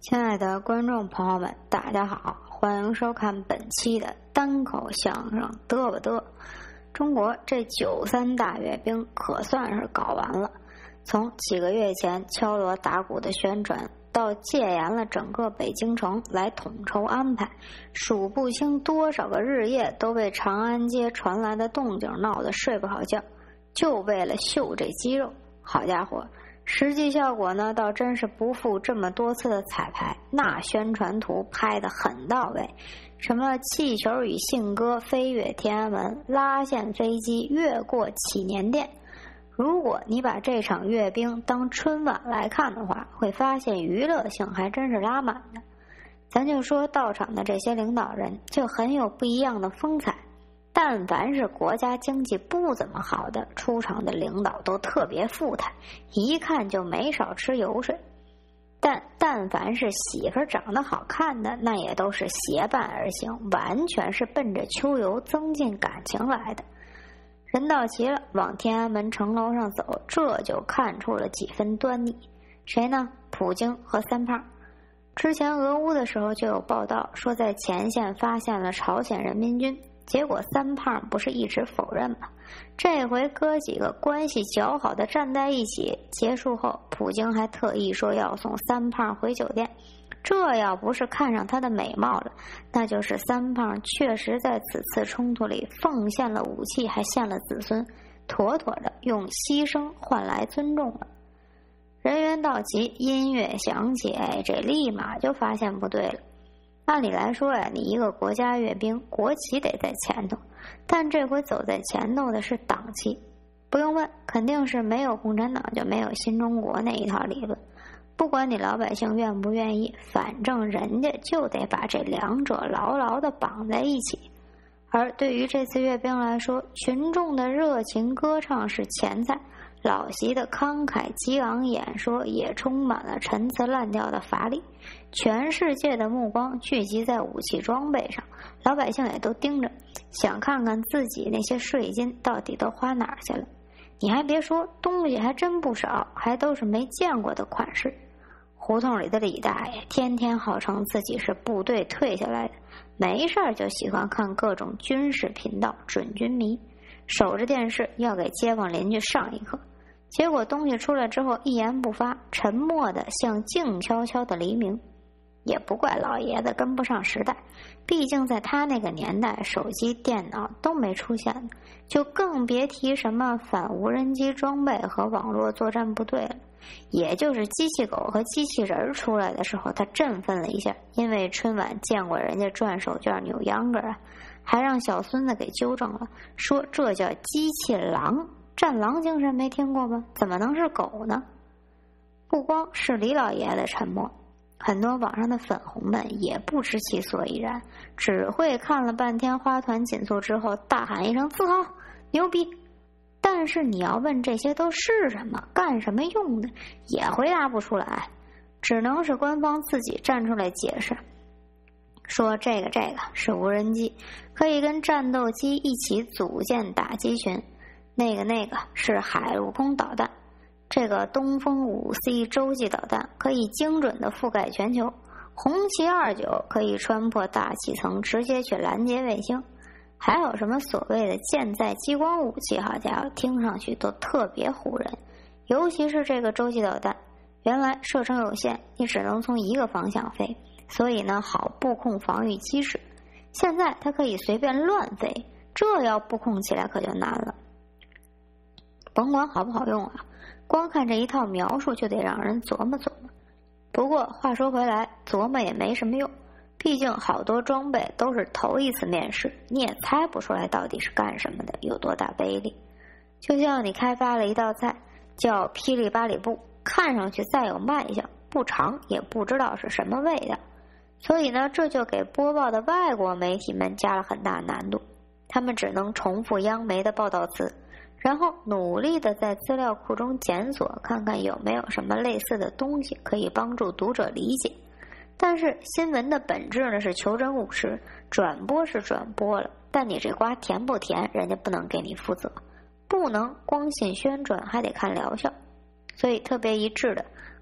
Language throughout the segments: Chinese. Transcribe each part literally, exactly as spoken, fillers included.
亲爱的观众朋友们，大家好，欢迎收看本期的单口相声嘚吧嘚。中国这九三大阅兵可算是搞完了，从几个月前敲锣打鼓的宣传，到戒严了整个北京城来统筹安排，数不清多少个日夜都被长安街传来的动静闹得睡不好觉，就为了秀这肌肉。好家伙，实际效果呢，倒真是不负这么多次的彩排，那宣传图拍得很到位，什么气球与信鸽飞越天安门，拉线飞机越过祈年殿。如果你把这场阅兵当春晚来看的话，会发现娱乐性还真是拉满的。咱就说到场的这些领导人就很有不一样的风采，但凡是国家经济不怎么好的，出场的领导都特别富态，一看就没少吃油水。但但凡是媳妇长得好看的，那也都是结伴而行，完全是奔着秋游增进感情来的。人到齐了，往天安门城楼上走，这就看出了几分端倪。谁呢？普京和三胖。之前俄乌的时候就有报道说在前线发现了朝鲜人民军，结果三胖不是一直否认吗？这回哥几个关系较好的站在一起，结束后普京还特意说要送三胖回酒店。这要不是看上他的美貌了，那就是三胖确实在此次冲突里奉献了武器，还献了子孙，妥妥的用牺牲换来尊重了。人员到齐，音乐响起，哎，这立马就发现不对了。按理来说呀，你一个国家阅兵，国旗得在前头，但这回走在前头的是党旗。不用问，肯定是没有共产党就没有新中国那一套理论。不管你老百姓愿不愿意，反正人家就得把这两者牢牢地绑在一起。而对于这次阅兵来说，群众的热情歌唱是前菜，老习的慷慨激昂演说也充满了陈词滥调的乏力。全世界的目光聚集在武器装备上，老百姓也都盯着，想看看自己那些税金到底都花哪儿去了。你还别说，东西还真不少，还都是没见过的款式。胡同里的李大爷天天号称自己是部队退下来的，没事儿就喜欢看各种军事频道，准军迷，守着电视要给街坊邻居上一课。结果东西出来之后一言不发，沉默的像静悄悄的黎明。也不怪老爷子跟不上时代，毕竟在他那个年代，手机电脑都没出现，就更别提什么反无人机装备和网络作战部队了。也就是机器狗和机器人出来的时候，他振奋了一下，因为春晚见过人家转手绢扭秧歌啊，还让小孙子给纠正了，说这叫机器狼，战狼精神没听过吗？怎么能是狗呢？不光是李老爷子沉默，很多网上的粉红们也不知其所以然，只会看了半天花团锦簇之后大喊一声自豪牛逼。但是你要问这些都是什么，干什么用的，也回答不出来，只能是官方自己站出来解释，说这个这个是无人机，可以跟战斗机一起组建打击群，那个那个是海陆空导弹，这个东风 五 C 洲际导弹可以精准地覆盖全球，红旗二九可以穿破大气层直接去拦截卫星，还有什么所谓的舰载激光武器，好家伙，听上去都特别唬人。尤其是这个洲际导弹，原来射程有限，你只能从一个方向飞，所以呢好布控防御机制。现在它可以随便乱飞，这要布控起来可就难了。甭管好不好用啊，光看这一套描述就得让人琢磨琢磨。不过话说回来，琢磨也没什么用，毕竟好多装备都是头一次面试，你也猜不出来到底是干什么的，有多大威力。就像你开发了一道菜叫霹雳八里布，看上去再有卖相，不尝也不知道是什么味道。所以呢，这就给播报的外国媒体们加了很大难度，他们只能重复央媒的报道词，然后努力的在资料库中检索，看看有没有什么类似的东西可以帮助读者理解。但是新闻的本质呢是求真务实，转播是转播了，但你这瓜甜不甜，人家不能给你负责，不能光信宣传，还得看疗效。所以特别一致的，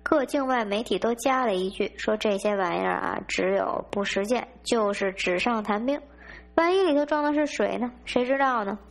各境外媒体都加了一句，说这些玩意儿啊，只有不实践，就是纸上谈兵。万一里头装的是水呢？谁知道呢？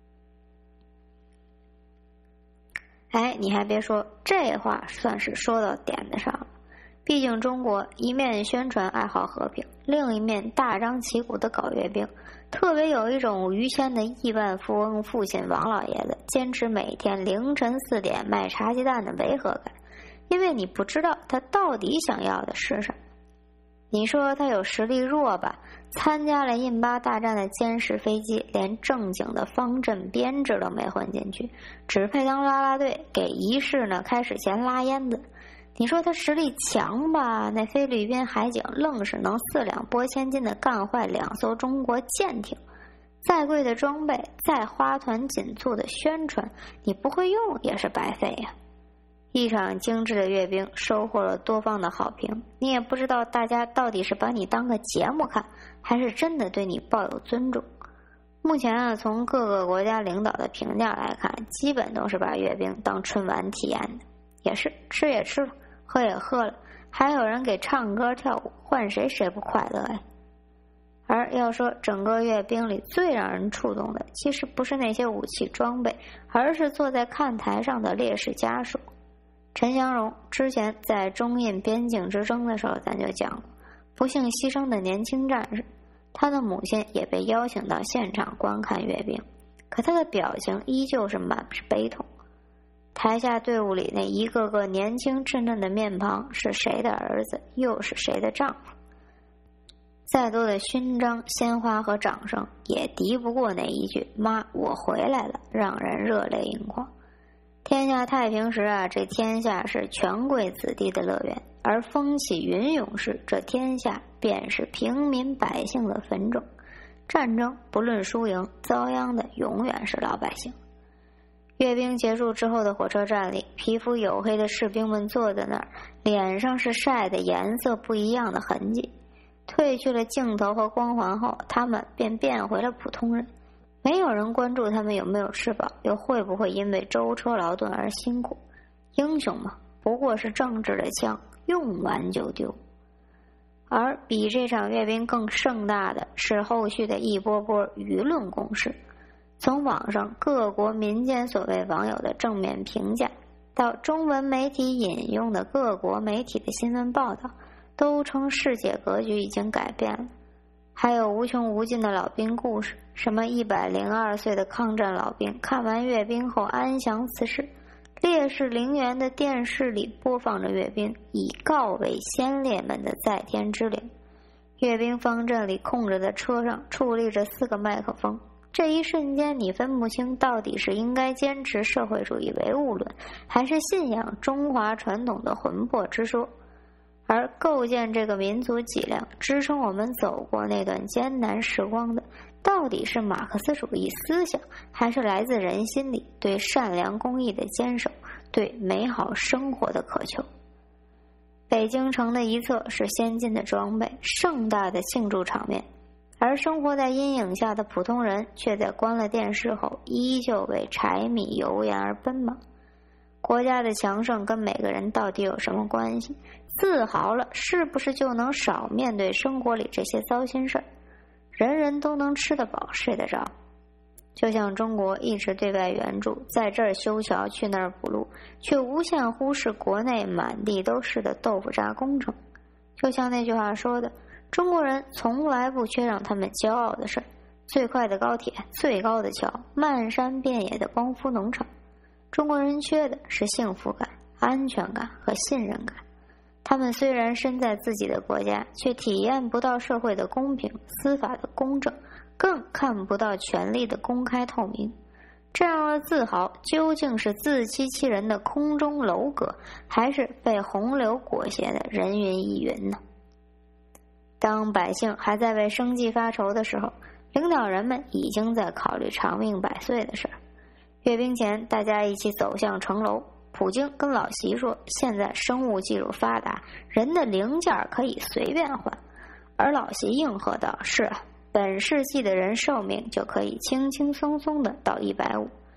哎，你还别说，这话算是说到点子上了。毕竟中国一面宣传爱好和平，另一面大张旗鼓的搞阅兵，特别有一种于谦的亿万富翁父亲王老爷子坚持每天凌晨四点卖茶鸡蛋的违和感，因为你不知道他到底想要的是什么。你说他有实力弱吧，参加了印巴大战的歼十飞机，连正经的方阵编制都没混进去，只配当啦啦队，给仪式呢开始前拉烟子。你说他实力强吧，那菲律宾海警愣是能四两拨千斤的干坏两艘中国舰艇，再贵的装备，再花团锦簇的宣传，你不会用也是白费呀。一场精致的阅兵收获了多方的好评，你也不知道大家到底是把你当个节目看，还是真的对你抱有尊重。目前啊，从各个国家领导的评价来看，基本都是把阅兵当春晚体验的，也是吃也吃了，喝也喝了，还有人给唱歌跳舞，换谁谁不快乐呀？而要说整个阅兵里最让人触动的，其实不是那些武器装备，而是坐在看台上的烈士家属。陈祥荣之前在中印边境之争的时候咱就讲过，不幸牺牲的年轻战士，他的母亲也被邀请到现场观看阅兵，可他的表情依旧是满是悲痛。台下队伍里那一个个年轻稚嫩的面庞，是谁的儿子，又是谁的丈夫？再多的勋章、鲜花和掌声，也敌不过那一句“妈，我回来了”，让人热泪盈眶。天下太平时啊，这天下是权贵子弟的乐园；而风起云涌时，这天下便是平民百姓的坟冢。战争不论输赢，遭殃的永远是老百姓。阅兵结束之后的火车站里，皮肤黝黑的士兵们坐在那儿，脸上是晒得颜色不一样的痕迹。褪去了镜头和光环后，他们便变回了普通人。没有人关注他们有没有吃饱，又会不会因为舟车劳顿而辛苦。英雄嘛，不过是政治的枪，用完就丢。而比这场阅兵更盛大的是后续的一波波舆论攻势。从网上各国民间所谓网友的正面评价，到中文媒体引用的各国媒体的新闻报道，都称世界格局已经改变了。还有无穷无尽的老兵故事，什么一百零二岁的抗战老兵看完阅兵后安详辞世，烈士陵园的电视里播放着阅兵，以告慰先烈们的在天之灵。阅兵方阵里空着的车上矗立着四个麦克风，这一瞬间你分不清到底是应该坚持社会主义唯物论，还是信仰中华传统的魂魄之说。而构建这个民族脊梁，支撑我们走过那段艰难时光的，到底是马克思主义思想，还是来自人心里对善良公益的坚守，对美好生活的渴求？北京城的一侧是先进的装备，盛大的庆祝场面，而生活在阴影下的普通人却在关了电视后依旧为柴米油盐而奔忙。国家的强盛跟每个人到底有什么关系？自豪了，是不是就能少面对生活里这些糟心事儿？人人都能吃得饱睡得着。就像中国一直对外援助，在这儿修桥去那儿补路，却无限忽视国内满地都是的豆腐渣工程。就像那句话说的，中国人从来不缺让他们骄傲的事儿，最快的高铁，最高的桥，漫山遍野的光伏农场。中国人缺的是幸福感、安全感和信任感。他们虽然身在自己的国家，却体验不到社会的公平、司法的公正，更看不到权力的公开透明。这样的自豪究竟是自欺欺人的空中楼阁，还是被洪流裹挟的人云亦云呢？当百姓还在为生计发愁的时候，领导人们已经在考虑长命百岁的事儿。阅兵前，大家一起走向城楼。普京跟老习说，现在生物技术发达，人的零件可以随便换。而老习应和道：是啊，本世纪的人寿命就可以轻轻松松的到一百五。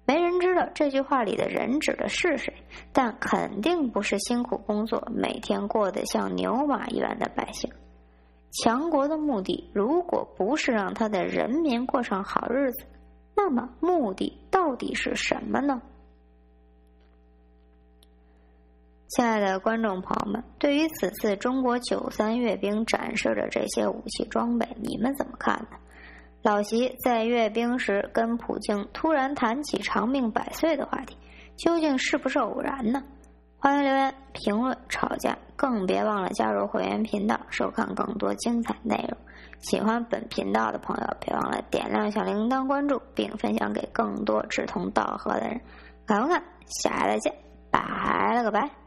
没人知道这句话里的人指的是谁，但肯定不是辛苦工作每天过得像牛马一般的百姓。强国的目的如果不是让他的人民过上好日子，那么目的到底是什么呢？亲爱的观众朋友们，对于此次中国九三阅兵展示的这些武器装备，你们怎么看呢？老习在阅兵时跟普京突然谈起长命百岁的话题，究竟是不是偶然呢？欢迎留言评论吵架，更别忘了加入会员频道收看更多精彩内容。喜欢本频道的朋友别忘了点亮小铃铛关注，并分享给更多志同道合的人。看不看？下来再见，拜了个拜。